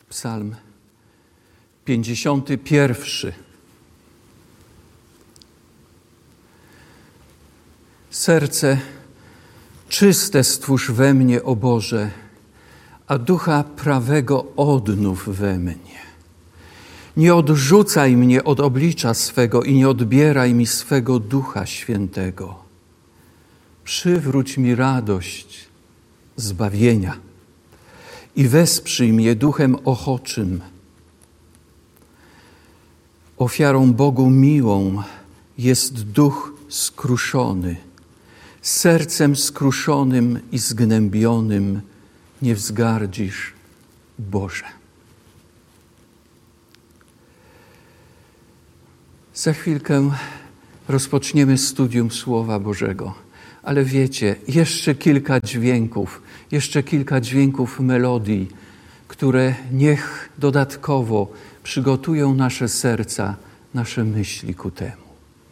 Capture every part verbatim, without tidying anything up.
Psalm pięćdziesiąty pierwszy. Serce czyste stwórz we mnie, o Boże, a ducha prawego odnów we mnie. Nie odrzucaj mnie od oblicza swego i nie odbieraj mi swego Ducha Świętego. Przywróć mi radość zbawienia i wesprzyj mnie duchem ochoczym. Ofiarą Bogu miłą jest duch skruszony. Sercem skruszonym i zgnębionym nie wzgardzisz, Boże. Za chwilkę rozpoczniemy studium Słowa Bożego, ale wiecie, jeszcze kilka dźwięków, jeszcze kilka dźwięków melodii, które niech dodatkowo przygotują nasze serca, nasze myśli ku temu.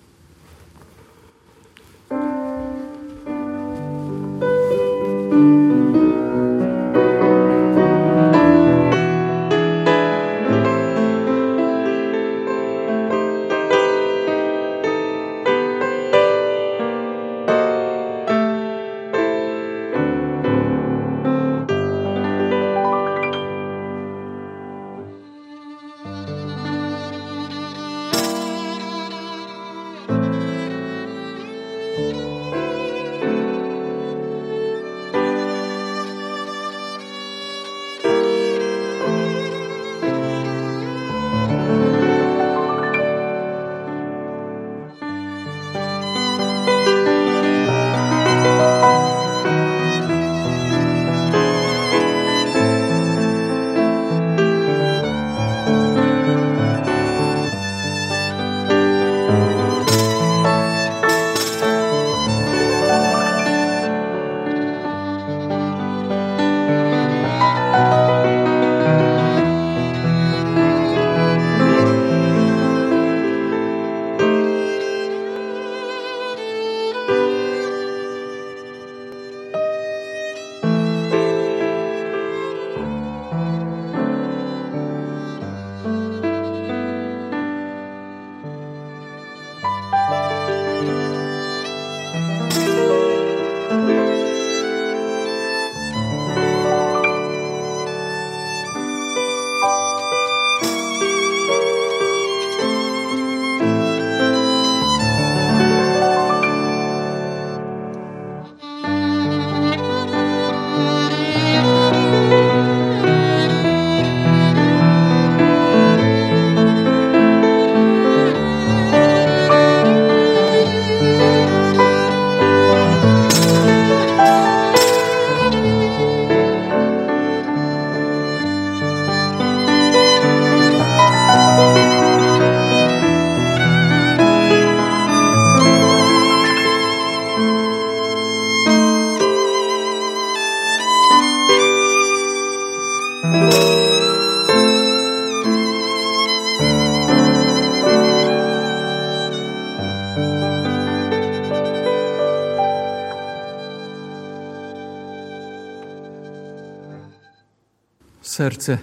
Serce,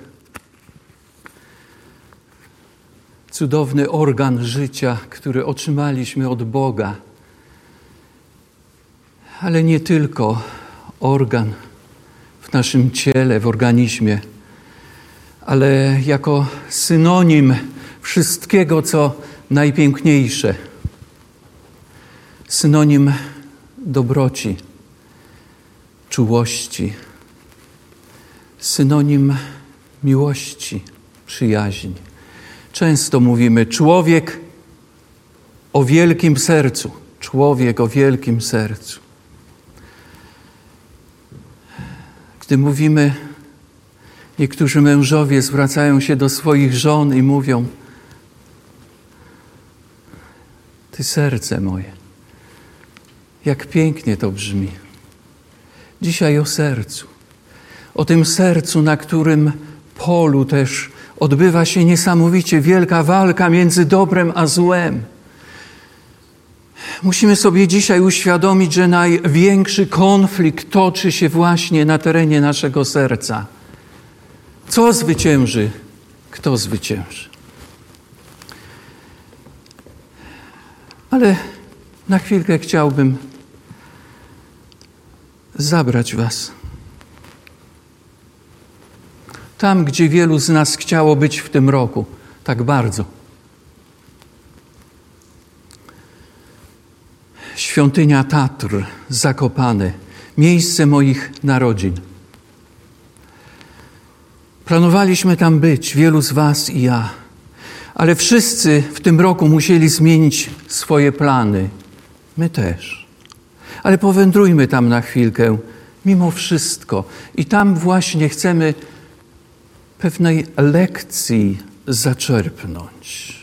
cudowny organ życia, który otrzymaliśmy od Boga, ale nie tylko organ w naszym ciele, w organizmie, ale jako synonim wszystkiego, co najpiękniejsze, synonim dobroci, czułości, synonim miłości, przyjaźni. Często mówimy człowiek o wielkim sercu, człowiek o wielkim sercu. Gdy mówimy, niektórzy mężowie zwracają się do swoich żon i mówią: Ty serce moje, jak pięknie to brzmi. Dzisiaj o sercu. O tym sercu, na którym polu też odbywa się niesamowicie wielka walka między dobrem a złem. Musimy sobie dzisiaj uświadomić, że największy konflikt toczy się właśnie na terenie naszego serca. Co zwycięży? Kto zwycięży? Ale na chwilkę chciałbym zabrać was tam, gdzie wielu z nas chciało być w tym roku, tak bardzo. Świątynia Tatr, Zakopane, miejsce moich narodzin. Planowaliśmy tam być, wielu z was i ja, ale wszyscy w tym roku musieli zmienić swoje plany. My też. Ale powędrujmy tam na chwilkę, mimo wszystko. I tam właśnie chcemy pewnej lekcji zaczerpnąć.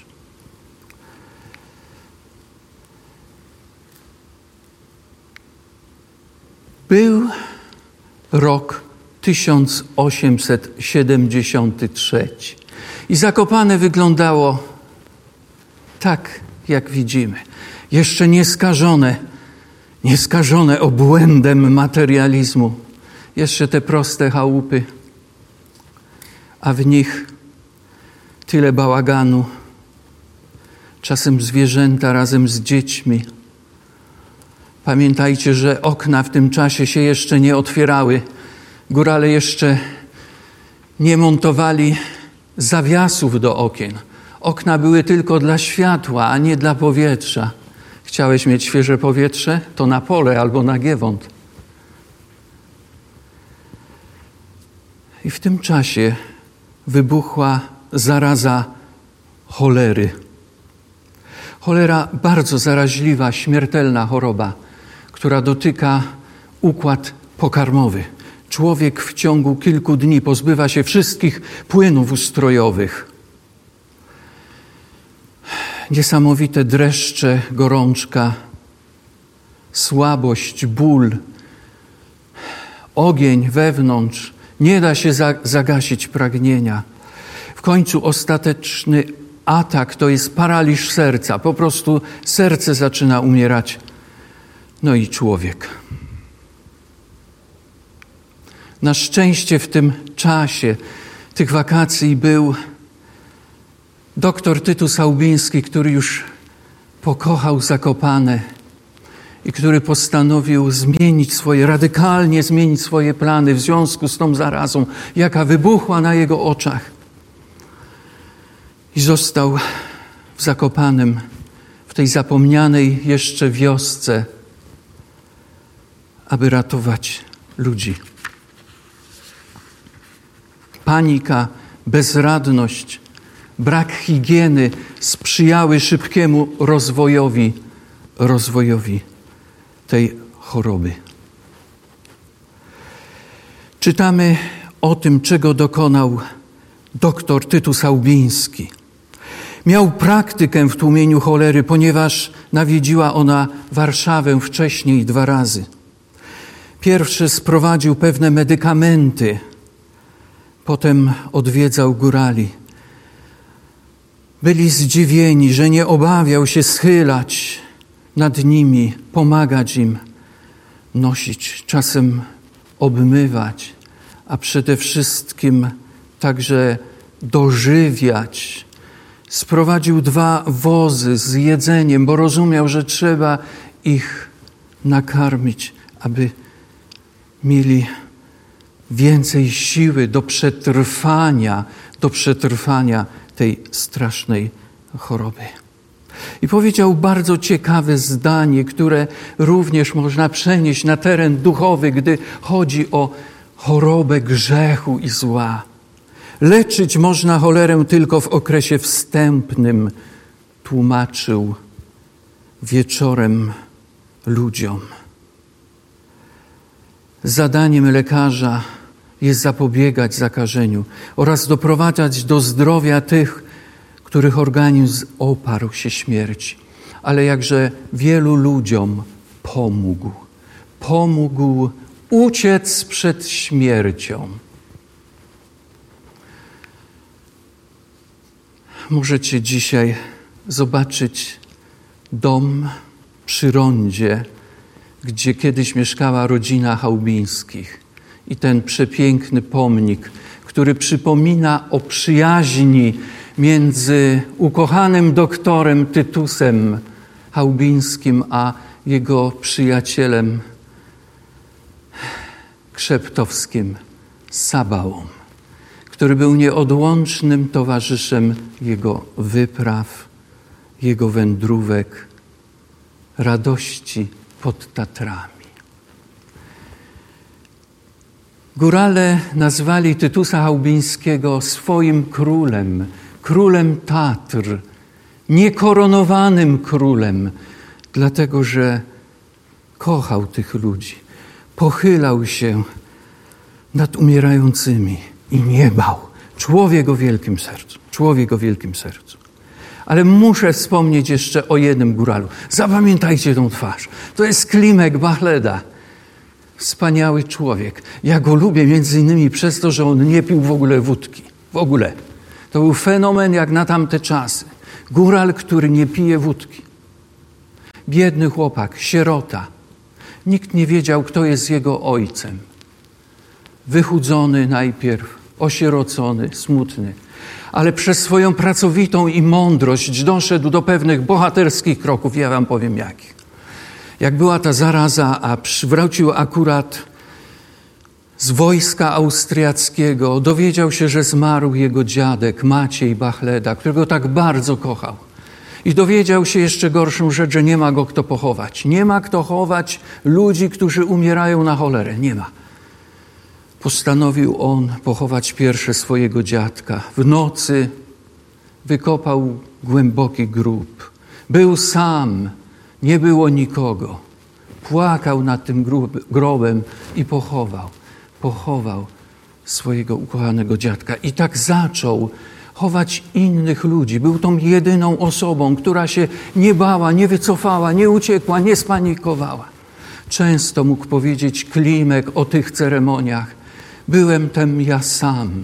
Był rok tysiąc osiemset siedemdziesiąty trzeci i Zakopane wyglądało tak, jak widzimy. Jeszcze nieskażone, nieskażone obłędem materializmu. Jeszcze te proste chałupy, a w nich tyle bałaganu. Czasem zwierzęta razem z dziećmi. Pamiętajcie, że okna w tym czasie się jeszcze nie otwierały. Górale jeszcze nie montowali zawiasów do okien. Okna były tylko dla światła, a nie dla powietrza. Chciałeś mieć świeże powietrze? To na pole albo na Giewont. I w tym czasie wybuchła zaraza cholery. Cholera bardzo zaraźliwa, śmiertelna choroba, która dotyka układ pokarmowy. Człowiek w ciągu kilku dni pozbywa się wszystkich płynów ustrojowych. Niesamowite dreszcze, gorączka, słabość, ból, ogień wewnątrz. Nie da się zagasić pragnienia. W końcu ostateczny atak to jest paraliż serca. Po prostu serce zaczyna umierać. No i człowiek. Na szczęście w tym czasie tych wakacji był doktor Tytus Aubiński, który już pokochał Zakopane i który postanowił zmienić swoje, radykalnie zmienić swoje plany w związku z tą zarazą, jaka wybuchła na jego oczach. I został w Zakopanem, w tej zapomnianej jeszcze wiosce, aby ratować ludzi. Panika, bezradność, brak higieny sprzyjały szybkiemu rozwojowi, rozwojowi tej choroby. Czytamy o tym, czego dokonał doktor Tytus Aubiński. Miał praktykę w tłumieniu cholery, ponieważ nawiedziła ona Warszawę wcześniej dwa razy. Pierwszy sprowadził pewne medykamenty, potem odwiedzał górali. Byli zdziwieni, że nie obawiał się schylać nad nimi, pomagać im, nosić, czasem obmywać, a przede wszystkim także dożywiać. Sprowadził dwa wozy z jedzeniem, bo rozumiał, że trzeba ich nakarmić, aby mieli więcej siły do przetrwania, do przetrwania tej strasznej choroby. I powiedział bardzo ciekawe zdanie, które również można przenieść na teren duchowy, gdy chodzi o chorobę grzechu i zła. Leczyć można cholerę tylko w okresie wstępnym, tłumaczył wieczorem ludziom. Zadaniem lekarza jest zapobiegać zakażeniu oraz doprowadzać do zdrowia tych, których organizm oparł się śmierci. Ale jakże wielu ludziom pomógł. Pomógł uciec przed śmiercią. Możecie dzisiaj zobaczyć dom przy rondzie, gdzie kiedyś mieszkała rodzina Chałbińskich. I ten przepiękny pomnik, który który przypomina o przyjaźni między ukochanym doktorem Tytusem Chałbińskim a jego przyjacielem Krzeptowskim Sabaą, który był nieodłącznym towarzyszem jego wypraw, jego wędrówek, radości pod Tatrami. Górale nazwali Tytusa Chałbińskiego swoim królem, królem Tatr, niekoronowanym królem, dlatego że kochał tych ludzi, pochylał się nad umierającymi i nie bał. Człowiek o wielkim sercu, człowiek o wielkim sercu. Ale muszę wspomnieć jeszcze o jednym góralu. Zapamiętajcie tą twarz. To jest Klimek Bachleda. Wspaniały człowiek. Ja go lubię między innymi przez to, że on nie pił w ogóle wódki. W ogóle. To był fenomen jak na tamte czasy. Góral, który nie pije wódki. Biedny chłopak, sierota. Nikt nie wiedział, kto jest jego ojcem. Wychudzony najpierw, osierocony, smutny. Ale przez swoją pracowitą i mądrość doszedł do pewnych bohaterskich kroków. Ja wam powiem jakich. Jak była ta zaraza, a wrócił akurat z wojska austriackiego, dowiedział się, że zmarł jego dziadek Maciej Bachleda, którego tak bardzo kochał. I dowiedział się jeszcze gorszą rzecz, że nie ma go kto pochować. Nie ma kto chować ludzi, którzy umierają na cholerę. Nie ma. Postanowił on pochować pierwsze swojego dziadka. W nocy wykopał głęboki grób. Był sam, nie było nikogo. Płakał nad tym grobem i pochował. Pochował swojego ukochanego dziadka. I tak zaczął chować innych ludzi. Był tą jedyną osobą, która się nie bała, nie wycofała, nie uciekła, nie spanikowała. Często mógł powiedzieć Klimek o tych ceremoniach. Byłem tam ja sam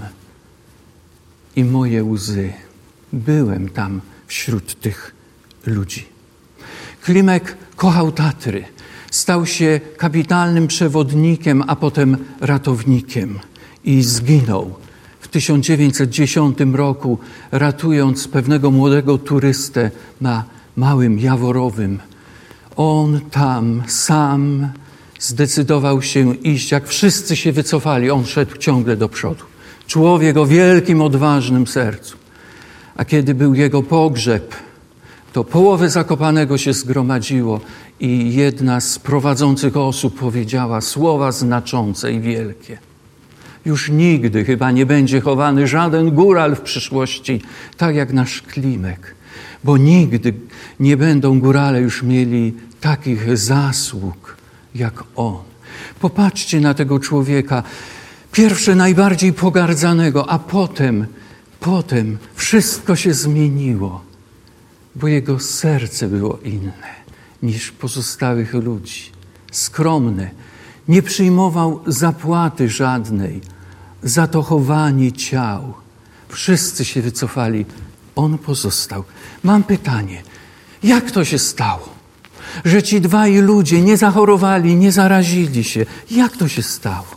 i moje łzy. Byłem tam wśród tych ludzi. Klimek kochał Tatry. Stał się kapitalnym przewodnikiem, a potem ratownikiem i zginął w tysiąc dziewięćset dziesiątym roku, ratując pewnego młodego turystę na Małym Jaworowym. On tam sam zdecydował się iść, jak wszyscy się wycofali, on szedł ciągle do przodu. Człowiek o wielkim, odważnym sercu. A kiedy był jego pogrzeb, to połowę Zakopanego się zgromadziło i jedna z prowadzących osób powiedziała słowa znaczące i wielkie. Już nigdy chyba nie będzie chowany żaden góral w przyszłości, tak jak nasz Klimek, bo nigdy nie będą górale już mieli takich zasług jak on. Popatrzcie na tego człowieka, pierwsze najbardziej pogardzanego, a potem, potem wszystko się zmieniło, bo jego serce było inne niż pozostałych ludzi. Skromne, nie przyjmował zapłaty żadnej za to chowanie ciał. Wszyscy się wycofali, on pozostał. Mam pytanie, jak to się stało, że ci dwaj ludzie nie zachorowali, nie zarazili się? Jak to się stało?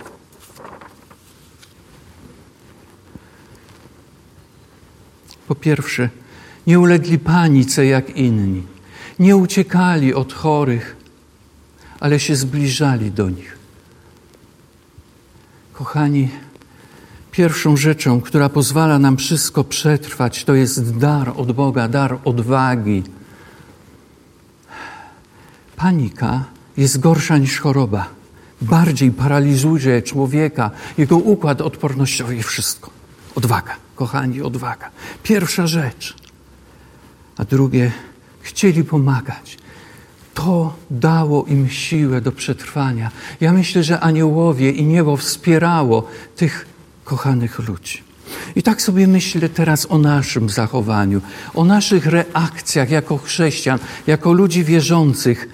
Po pierwsze, nie ulegli panice jak inni. Nie uciekali od chorych, ale się zbliżali do nich. Kochani, pierwszą rzeczą, która pozwala nam wszystko przetrwać, to jest dar od Boga, dar odwagi. Panika jest gorsza niż choroba. Bardziej paraliżuje człowieka, jego układ odpornościowy i wszystko. Odwaga, kochani, odwaga. Pierwsza rzecz. A drugie, chcieli pomagać. To dało im siłę do przetrwania. Ja myślę, że aniołowie i niebo wspierało tych kochanych ludzi. I tak sobie myślę teraz o naszym zachowaniu, o naszych reakcjach jako chrześcijan, jako ludzi wierzących.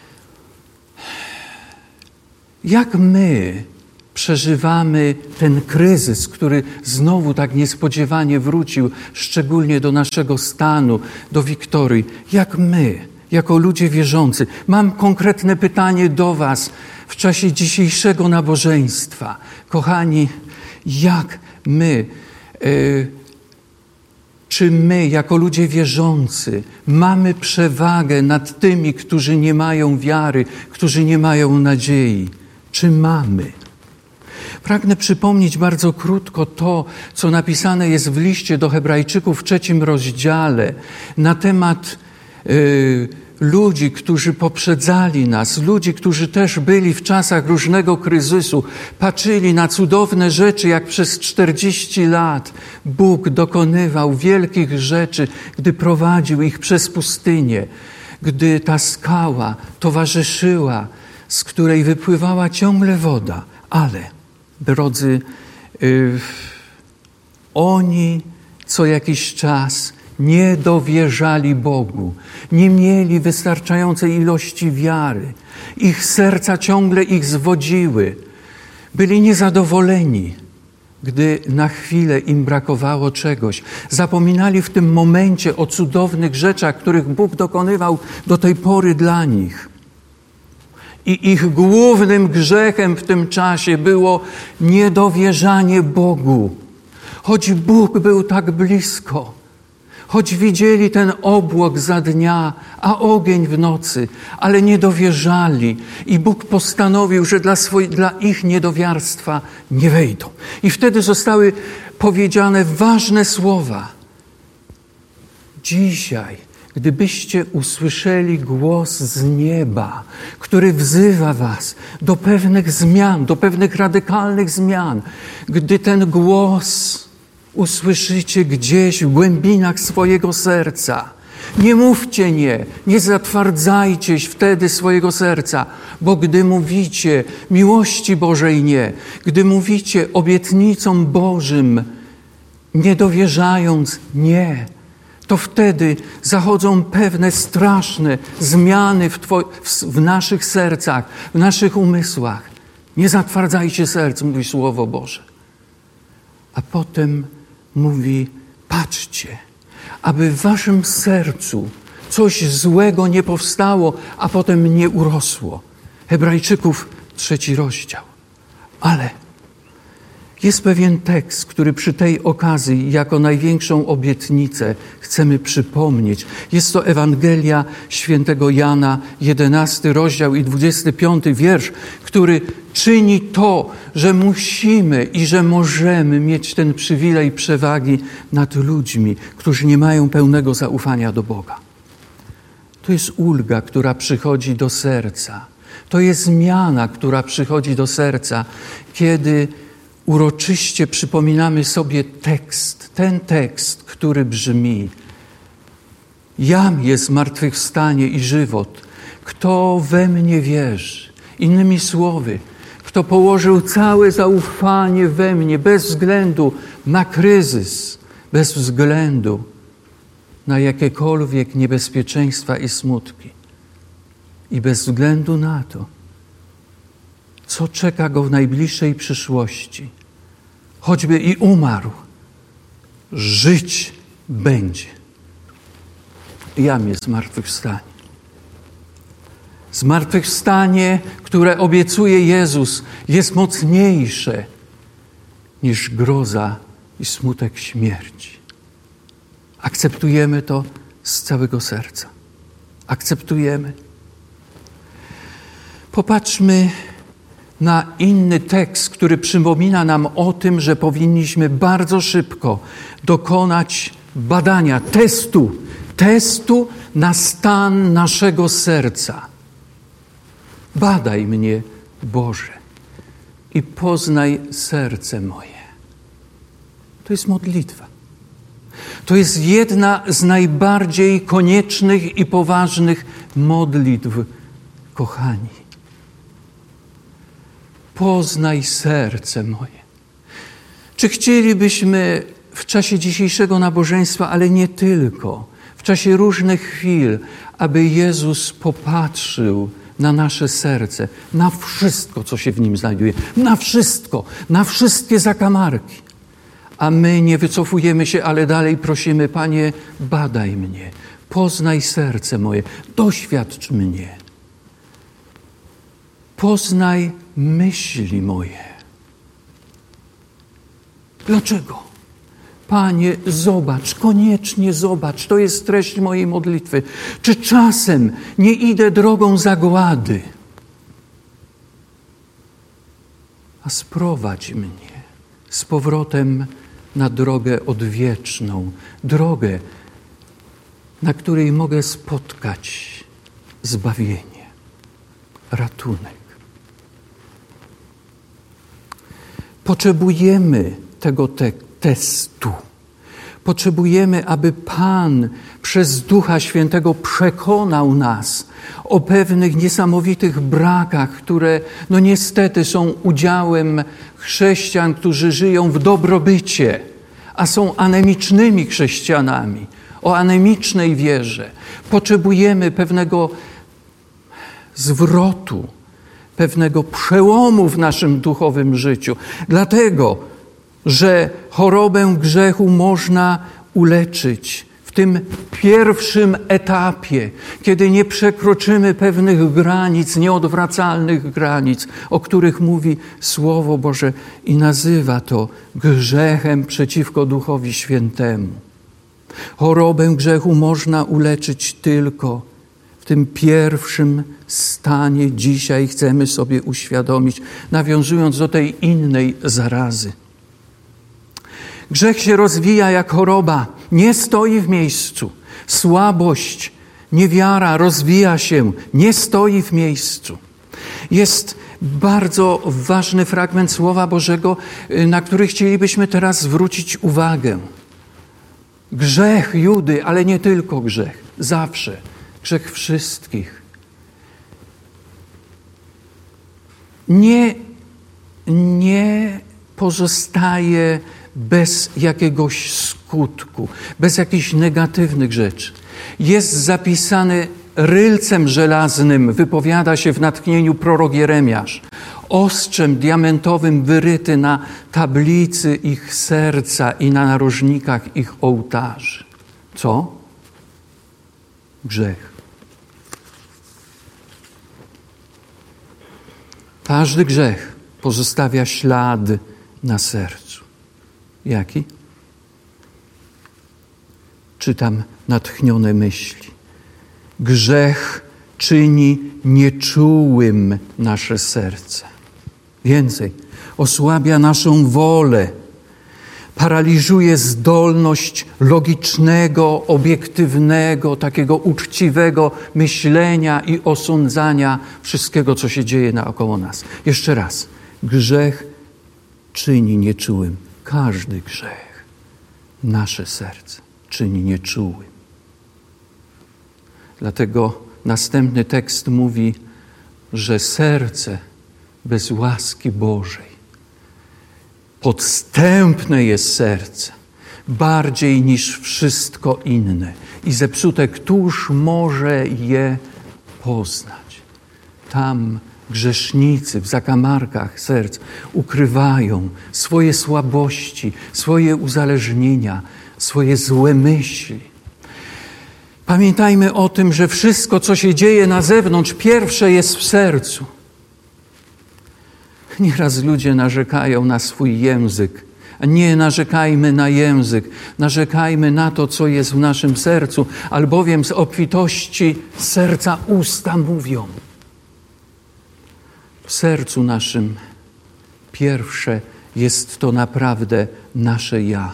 Jak my przeżywamy ten kryzys, który znowu tak niespodziewanie wrócił, szczególnie do naszego stanu, do Wiktorii. Jak my, jako ludzie wierzący, mam konkretne pytanie do was w czasie dzisiejszego nabożeństwa. Kochani, jak my, y, czy my jako ludzie wierzący mamy przewagę nad tymi, którzy nie mają wiary, którzy nie mają nadziei? Czy mamy? Pragnę przypomnieć bardzo krótko to, co napisane jest w liście do Hebrajczyków w trzecim rozdziale na temat y, ludzi, którzy poprzedzali nas, ludzi, którzy też byli w czasach różnego kryzysu, patrzyli na cudowne rzeczy, jak przez czterdzieści lat Bóg dokonywał wielkich rzeczy, gdy prowadził ich przez pustynię, gdy ta skała towarzyszyła, z której wypływała ciągle woda. Ale, drodzy, yy, oni co jakiś czas nie dowierzali Bogu, nie mieli wystarczającej ilości wiary. Ich serca ciągle ich zwodziły. Byli niezadowoleni, gdy na chwilę im brakowało czegoś. Zapominali w tym momencie o cudownych rzeczach, których Bóg dokonywał do tej pory dla nich. I ich głównym grzechem w tym czasie było niedowierzanie Bogu. Choć Bóg był tak blisko, choć widzieli ten obłok za dnia, a ogień w nocy, ale nie dowierzali. I Bóg postanowił, że dla, swoj, dla ich niedowiarstwa nie wejdą. I wtedy zostały powiedziane ważne słowa. Dzisiaj, gdybyście usłyszeli głos z nieba, który wzywa was do pewnych zmian, do pewnych radykalnych zmian, gdy ten głos usłyszycie gdzieś w głębinach swojego serca, nie mówcie nie, nie zatwardzajcie wtedy swojego serca, bo gdy mówicie miłości Bożej nie, gdy mówicie obietnicom Bożym, nie dowierzając nie, to wtedy zachodzą pewne straszne zmiany w, two- w naszych sercach, w naszych umysłach. Nie zatwardzajcie serc, mówi Słowo Boże. A potem mówi, patrzcie, aby w waszym sercu coś złego nie powstało, a potem nie urosło. Hebrajczyków, trzeci rozdział. Ale jest pewien tekst, który przy tej okazji jako największą obietnicę chcemy przypomnieć. Jest to Ewangelia świętego Jana, jedenasty rozdział i dwudziesty piąty wiersz, który czyni to, że musimy i że możemy mieć ten przywilej przewagi nad ludźmi, którzy nie mają pełnego zaufania do Boga. To jest ulga, która przychodzi do serca. To jest zmiana, która przychodzi do serca, kiedy uroczyście przypominamy sobie tekst, ten tekst, który brzmi: Jam jest zmartwychwstanie i żywot. Kto we mnie wierzy? Innymi słowy, kto położył całe zaufanie we mnie bez względu na kryzys, bez względu na jakiekolwiek niebezpieczeństwa i smutki i bez względu na to, co czeka go w najbliższej przyszłości, choćby i umarł, żyć będzie. Jam jest zmartwychwstanie. Zmartwychwstanie, które obiecuje Jezus, jest mocniejsze niż groza i smutek śmierci. Akceptujemy to z całego serca. Akceptujemy. Popatrzmy na inny tekst, który przypomina nam o tym, że powinniśmy bardzo szybko dokonać badania, testu, testu na stan naszego serca. Badaj mnie, Boże, i poznaj serce moje. To jest modlitwa. To jest jedna z najbardziej koniecznych i poważnych modlitw, kochani. Poznaj serce moje. Czy chcielibyśmy w czasie dzisiejszego nabożeństwa, ale nie tylko, w czasie różnych chwil, aby Jezus popatrzył na nasze serce, na wszystko, co się w nim znajduje, na wszystko, na wszystkie zakamarki. A my nie wycofujemy się, ale dalej prosimy: Panie, badaj mnie, poznaj serce moje, doświadcz mnie. Poznaj myśli moje. Dlaczego? Panie, zobacz, koniecznie zobacz, to jest treść mojej modlitwy. Czy czasem nie idę drogą zagłady? A sprowadź mnie z powrotem na drogę odwieczną, drogę, na której mogę spotkać zbawienie, ratunek. Potrzebujemy tego te- testu. Potrzebujemy, aby Pan przez Ducha Świętego przekonał nas o pewnych niesamowitych brakach, które no niestety są udziałem chrześcijan, którzy żyją w dobrobycie, a są anemicznymi chrześcijanami, o anemicznej wierze. Potrzebujemy pewnego zwrotu, pewnego przełomu w naszym duchowym życiu. Dlatego, że chorobę grzechu można uleczyć w tym pierwszym etapie, kiedy nie przekroczymy pewnych granic, nieodwracalnych granic, o których mówi Słowo Boże i nazywa to grzechem przeciwko Duchowi Świętemu. Chorobę grzechu można uleczyć tylko w tym pierwszym stanie. Dzisiaj chcemy sobie uświadomić, nawiązując do tej innej zarazy. Grzech się rozwija jak choroba, nie stoi w miejscu. Słabość, niewiara rozwija się, nie stoi w miejscu. Jest bardzo ważny fragment Słowa Bożego, na który chcielibyśmy teraz zwrócić uwagę. Grzech Judy, ale nie tylko grzech, zawsze. Grzech wszystkich. Nie, nie pozostaje bez jakiegoś skutku, bez jakichś negatywnych rzeczy. Jest zapisany rylcem żelaznym, wypowiada się w natchnieniu prorok Jeremiasz, ostrzem diamentowym wyryty na tablicy ich serca i na narożnikach ich ołtarzy. Co? Grzech. Każdy grzech pozostawia ślad na sercu. Jaki? Czytam natchnione myśli. Grzech czyni nieczułym nasze serce. Więcej, osłabia naszą wolę, paraliżuje zdolność logicznego, obiektywnego, takiego uczciwego myślenia i osądzania wszystkiego, co się dzieje naokoło nas. Jeszcze raz, grzech czyni nieczułym. Każdy grzech nasze serce czyni nieczułym. Dlatego następny tekst mówi, że serce bez łaski Bożej, podstępne jest serce, bardziej niż wszystko inne i zepsute, któż może je poznać? Tam grzesznicy w zakamarkach serc ukrywają swoje słabości, swoje uzależnienia, swoje złe myśli. Pamiętajmy o tym, że wszystko, co się dzieje na zewnątrz, pierwsze jest w sercu. Nieraz ludzie narzekają na swój język. A nie narzekajmy na język, narzekajmy na to, co jest w naszym sercu, albowiem z obfitości serca usta mówią. W sercu naszym pierwsze jest to naprawdę nasze ja.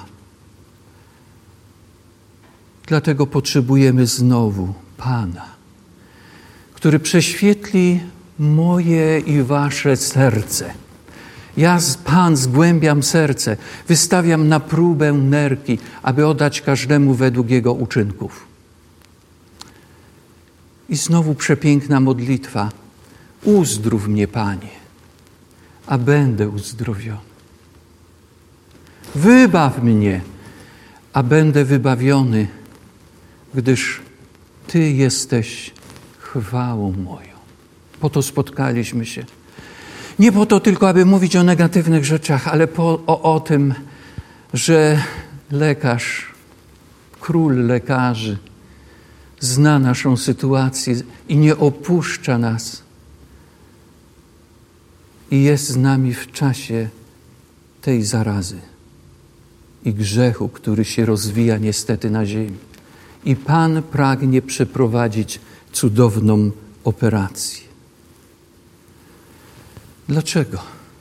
Dlatego potrzebujemy znowu Pana, który prześwietli moje i wasze serce. Ja, Pan, zgłębiam serce, wystawiam na próbę nerki, aby oddać każdemu według jego uczynków. I znowu przepiękna modlitwa. Uzdrów mnie, Panie, a będę uzdrowiony. Wybaw mnie, a będę wybawiony, gdyż Ty jesteś chwałą moją. Po to spotkaliśmy się. Nie po to tylko, aby mówić o negatywnych rzeczach, ale po, o, o tym, że lekarz, król lekarzy zna naszą sytuację i nie opuszcza nas. I jest z nami w czasie tej zarazy. i grzechu, który się rozwija niestety na ziemi. I Pan pragnie przeprowadzić cudowną operację. Dlaczego?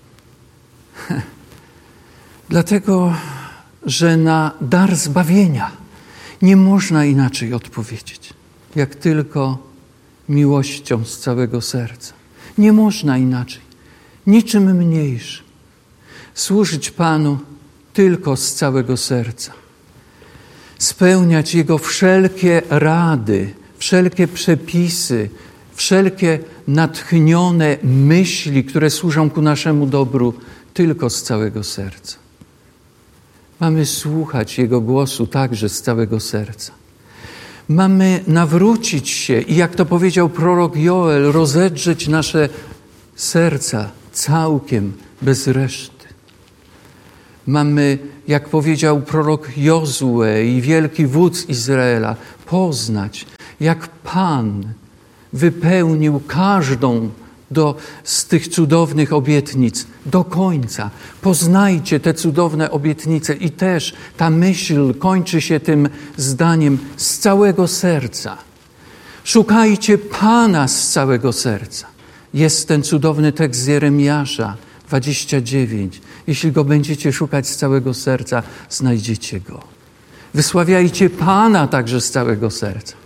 Dlatego, że na dar zbawienia nie można inaczej odpowiedzieć, jak tylko miłością z całego serca. Nie można inaczej, niczym mniejszym. Służyć Panu tylko z całego serca. Spełniać Jego wszelkie rady, wszelkie przepisy, wszelkie natchnione myśli, które służą ku naszemu dobru, tylko z całego serca. Mamy słuchać Jego głosu także z całego serca. Mamy nawrócić się i, jak to powiedział prorok Joel, rozedrzeć nasze serca całkiem, bez reszty. Mamy, jak powiedział prorok Jozue i wielki wódz Izraela, poznać, jak Pan wypełnił każdą do, z tych cudownych obietnic do końca. Poznajcie te cudowne obietnice i też ta myśl kończy się tym zdaniem z całego serca. Szukajcie Pana z całego serca. Jest ten cudowny tekst z Jeremiasza dwadzieścia dziewięć. Jeśli go będziecie szukać z całego serca, znajdziecie go. Wysławiajcie Pana także z całego serca.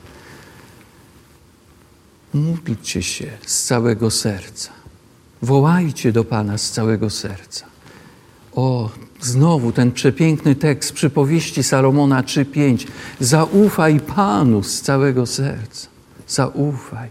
Módlcie się z całego serca. Wołajcie do Pana z całego serca. O, znowu ten przepiękny tekst przypowieści Salomona trzy pięć. Zaufaj Panu z całego serca. Zaufaj.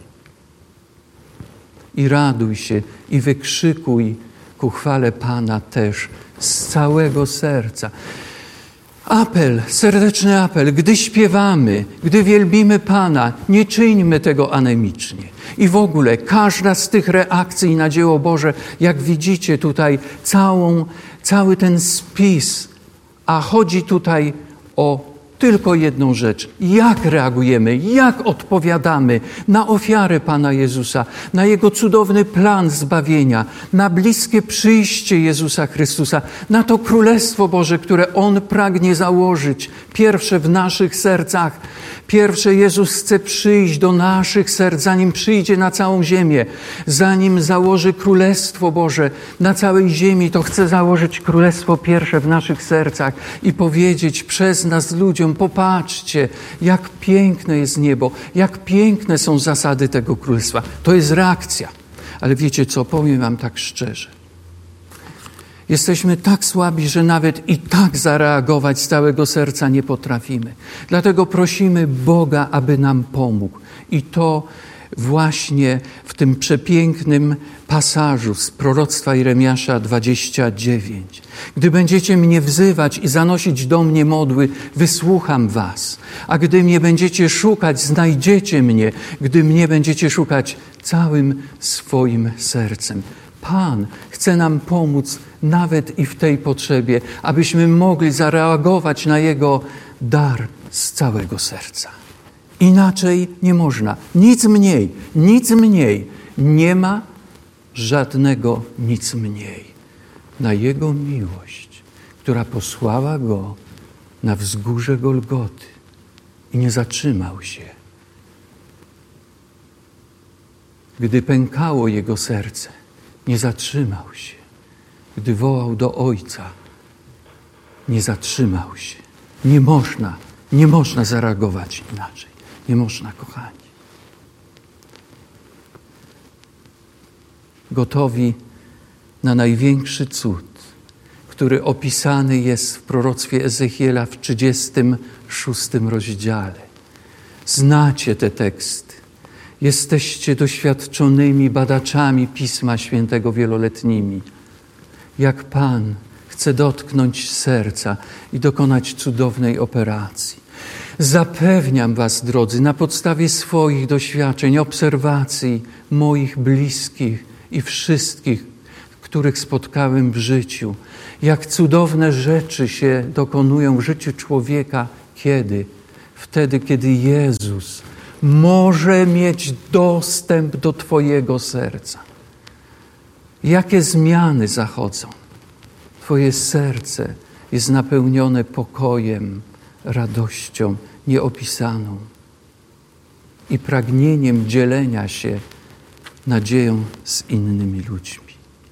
I raduj się i wykrzykuj ku chwale Pana też z całego serca. Apel, serdeczny apel, gdy śpiewamy, gdy wielbimy Pana, nie czyńmy tego anemicznie. I w ogóle każda z tych reakcji na dzieło Boże, jak widzicie tutaj całą, cały ten spis, a chodzi tutaj o tylko jedną rzecz. Jak reagujemy, jak odpowiadamy na ofiarę Pana Jezusa, na Jego cudowny plan zbawienia, na bliskie przyjście Jezusa Chrystusa, na to Królestwo Boże, które On pragnie założyć, pierwsze w naszych sercach. Pierwsze Jezus chce przyjść do naszych serc, zanim przyjdzie na całą ziemię, zanim założy Królestwo Boże na całej ziemi, to chce założyć Królestwo pierwsze w naszych sercach i powiedzieć przez nas ludziom: popatrzcie, jak piękne jest niebo, jak piękne są zasady tego Królestwa. To jest reakcja. Ale wiecie co, powiem wam tak szczerze. Jesteśmy tak słabi, że nawet i tak zareagować z całego serca nie potrafimy. Dlatego prosimy Boga, aby nam pomógł. I to właśnie w tym przepięknym pasażu z proroctwa Jeremiasza dwadzieścia dziewięć. Gdy będziecie mnie wzywać i zanosić do mnie modły, wysłucham was. A gdy mnie będziecie szukać, znajdziecie mnie. Gdy mnie będziecie szukać całym swoim sercem. Pan chce nam pomóc nawet i w tej potrzebie, abyśmy mogli zareagować na Jego dar z całego serca. Inaczej nie można. Nic mniej, nic mniej. Nie ma żadnego nic mniej. Na Jego miłość, która posłała Go na wzgórze Golgoty i nie zatrzymał się. Gdy pękało Jego serce, nie zatrzymał się. Gdy wołał do Ojca, nie zatrzymał się. Nie można, nie można zareagować inaczej. Nie można, kochani. Gotowi na największy cud, który opisany jest w proroctwie Ezechiela w trzydziestym szóstym rozdziale. Znacie te teksty. Jesteście doświadczonymi badaczami Pisma Świętego wieloletnimi. Jak Pan chce dotknąć serca i dokonać cudownej operacji. Zapewniam was, drodzy, na podstawie swoich doświadczeń, obserwacji moich bliskich i wszystkich, których spotkałem w życiu, jak cudowne rzeczy się dokonują w życiu człowieka. Kiedy? Wtedy, kiedy Jezus może mieć dostęp do twojego serca. Jakie zmiany zachodzą? Twoje serce jest napełnione pokojem, radością nieopisaną i pragnieniem dzielenia się nadzieją z innymi ludźmi.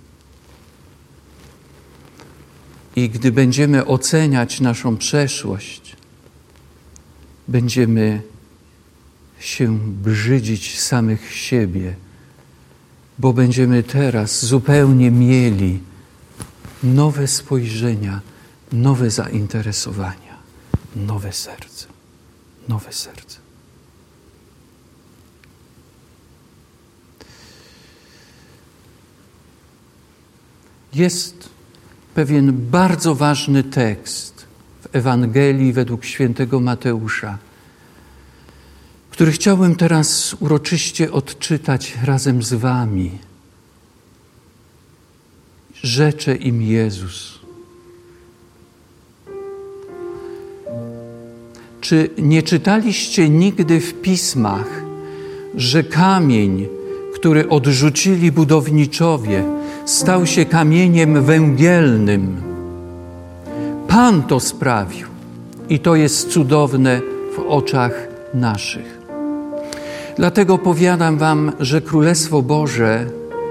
I gdy będziemy oceniać naszą przeszłość, będziemy się brzydzić samych siebie, bo będziemy teraz zupełnie mieli nowe spojrzenia, nowe zainteresowania, nowe serce, nowe serce. Jest pewien bardzo ważny tekst w Ewangelii według świętego Mateusza, który chciałbym teraz uroczyście odczytać razem z wami. Rzecze im Jezus. Czy nie czytaliście nigdy w pismach, że kamień, który odrzucili budowniczowie, stał się kamieniem węgielnym? Pan to sprawił i to jest cudowne w oczach naszych. Dlatego powiadam wam, że Królestwo Boże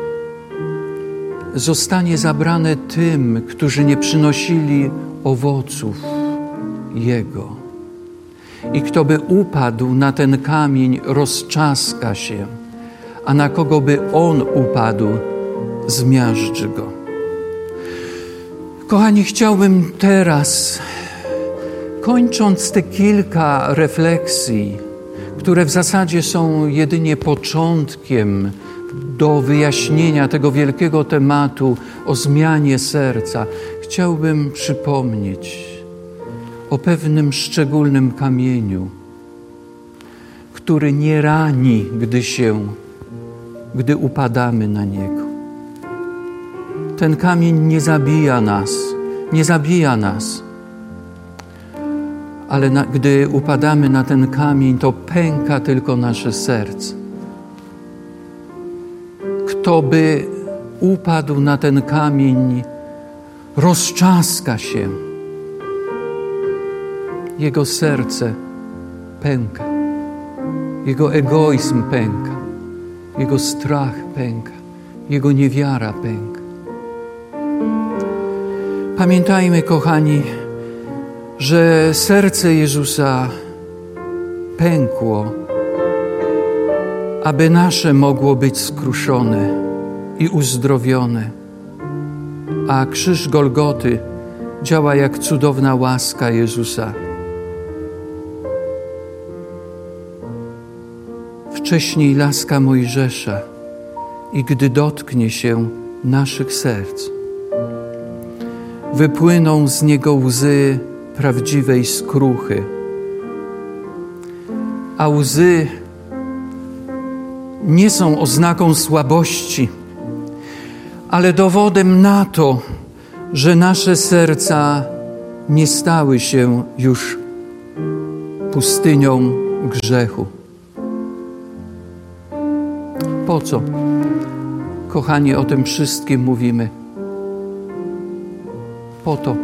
zostanie zabrane tym, którzy nie przynosili owoców Jego. I kto by upadł na ten kamień, rozczaska się, a na kogo by on upadł, zmiażdży go. Kochani, chciałbym teraz, kończąc te kilka refleksji, które w zasadzie są jedynie początkiem do wyjaśnienia tego wielkiego tematu o zmianie serca, chciałbym przypomnieć o pewnym szczególnym kamieniu, który nie rani, gdy się, gdy upadamy na niego. Ten kamień nie zabija nas, nie zabija nas, ale na, gdy upadamy na ten kamień, to pęka tylko nasze serce. Kto by upadł na ten kamień, rozczaska się. Jego serce pęka. Jego egoizm pęka. Jego strach pęka. Jego niewiara pęka. Pamiętajmy, kochani, że serce Jezusa pękło, aby nasze mogło być skruszone i uzdrowione, a krzyż Golgoty działa jak cudowna łaska Jezusa. Wcześniej laska Mojżesza i gdy dotknie się naszych serc, wypłyną z niego łzy prawdziwej skruchy, a łzy nie są oznaką słabości, ale dowodem na to, że nasze serca nie stały się już pustynią grzechu. Po co, kochani, o tym wszystkim mówimy? Po to,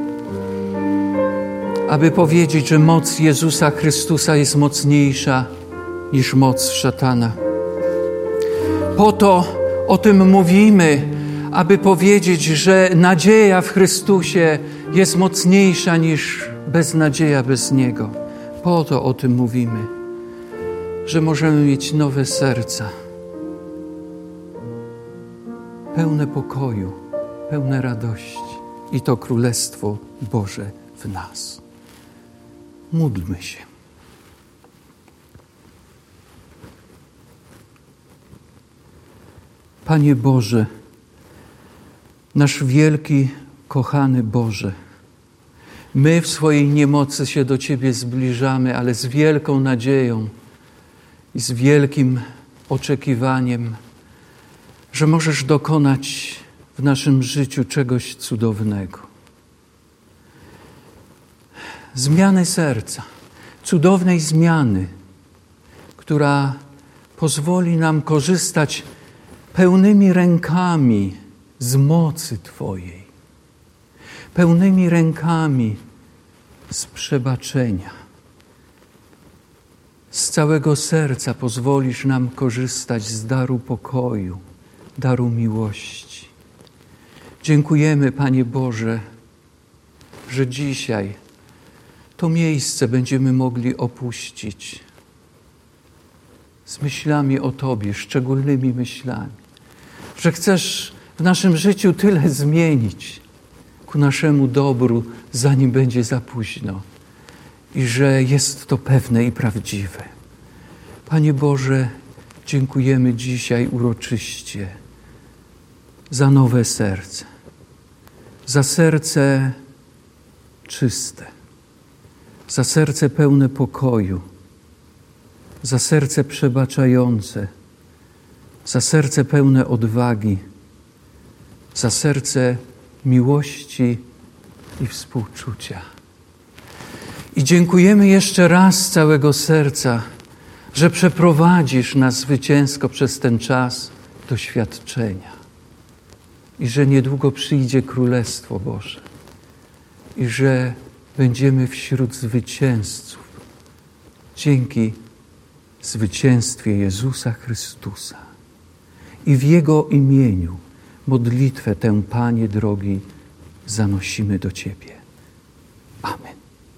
aby powiedzieć, że moc Jezusa Chrystusa jest mocniejsza niż moc szatana. Po to o tym mówimy, aby powiedzieć, że nadzieja w Chrystusie jest mocniejsza niż beznadzieja bez Niego. Po to o tym mówimy, że możemy mieć nowe serca, pełne pokoju, pełne radości i to Królestwo Boże w nas. Módlmy się. Panie Boże, nasz wielki, kochany Boże, my w swojej niemocy się do Ciebie zbliżamy, ale z wielką nadzieją i z wielkim oczekiwaniem, że możesz dokonać w naszym życiu czegoś cudownego. Zmiany serca, cudownej zmiany, która pozwoli nam korzystać pełnymi rękami z mocy Twojej. pełnymi rękami z przebaczenia. Z całego serca pozwolisz nam korzystać z daru pokoju, daru miłości. Dziękujemy, Panie Boże, że dzisiaj to miejsce będziemy mogli opuścić z myślami o Tobie, szczególnymi myślami. Że chcesz w naszym życiu tyle zmienić ku naszemu dobru, zanim będzie za późno. I że jest to pewne i prawdziwe. Panie Boże, dziękujemy dzisiaj uroczyście za nowe serce. Za serce czyste. Za serce pełne pokoju. Za serce przebaczające. Za serce pełne odwagi. Za serce miłości i współczucia. I dziękujemy jeszcze raz z całego serca, że przeprowadzisz nas zwycięsko przez ten czas doświadczenia. I że niedługo przyjdzie Królestwo Boże. I że będziemy wśród zwycięzców. Dzięki zwycięstwie Jezusa Chrystusa. I w Jego imieniu modlitwę tę, Panie drogi, zanosimy do Ciebie. Amen.